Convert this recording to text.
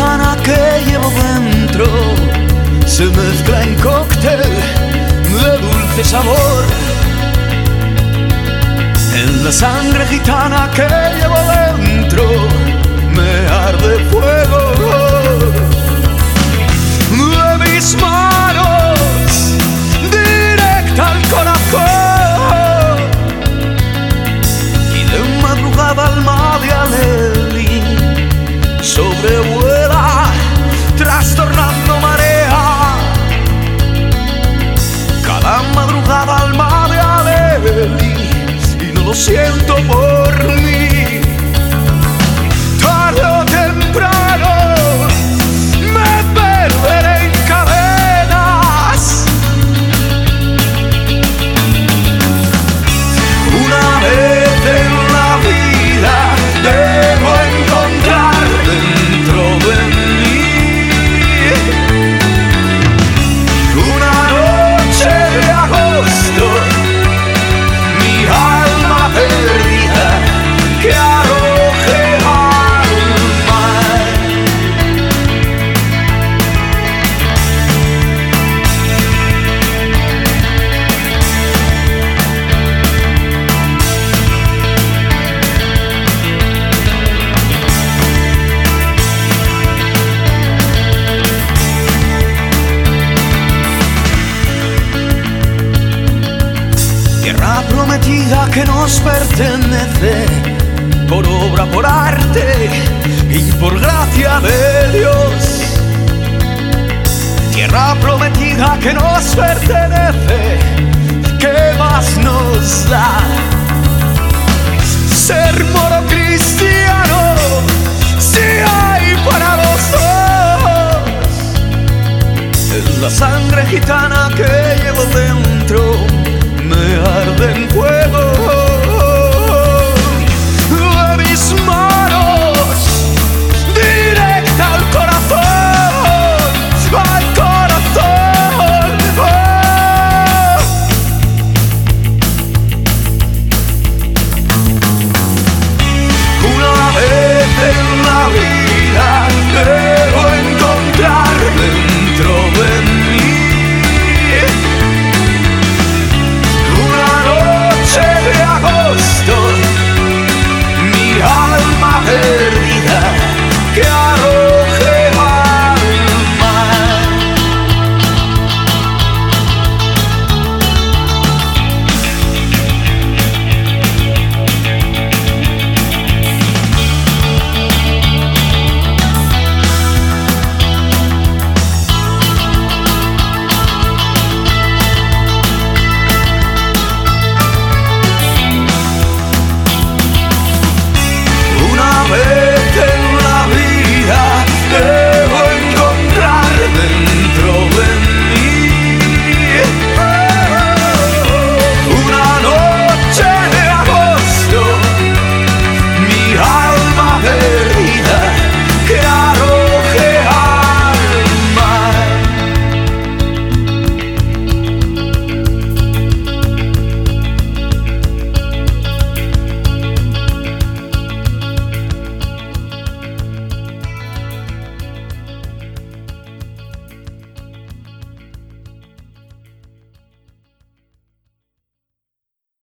gitana que llevo dentro se mezcla en cóctel de dulce sabor. En la sangre gitana que llevo dentro me arde fuego de mis manos directa al corazón. Y de madrugada alma de Aleli sobrevuela trastornando marea. Cada madrugada alma de Aleli y no lo siento por mí. Tarde o temprano me perderé en cadenas. Una vez en la vida debo encontrar dentro de mí una noche de agosto, mi alma perdida que arroje al mar. Tierra prometida que nos pertenece por obra, por arte y por gracia de Dios. Tierra prometida que nos pertenece, ¿qué más nos da? Ser moro cristiano, si hay para los dos. Es la sangre gitana que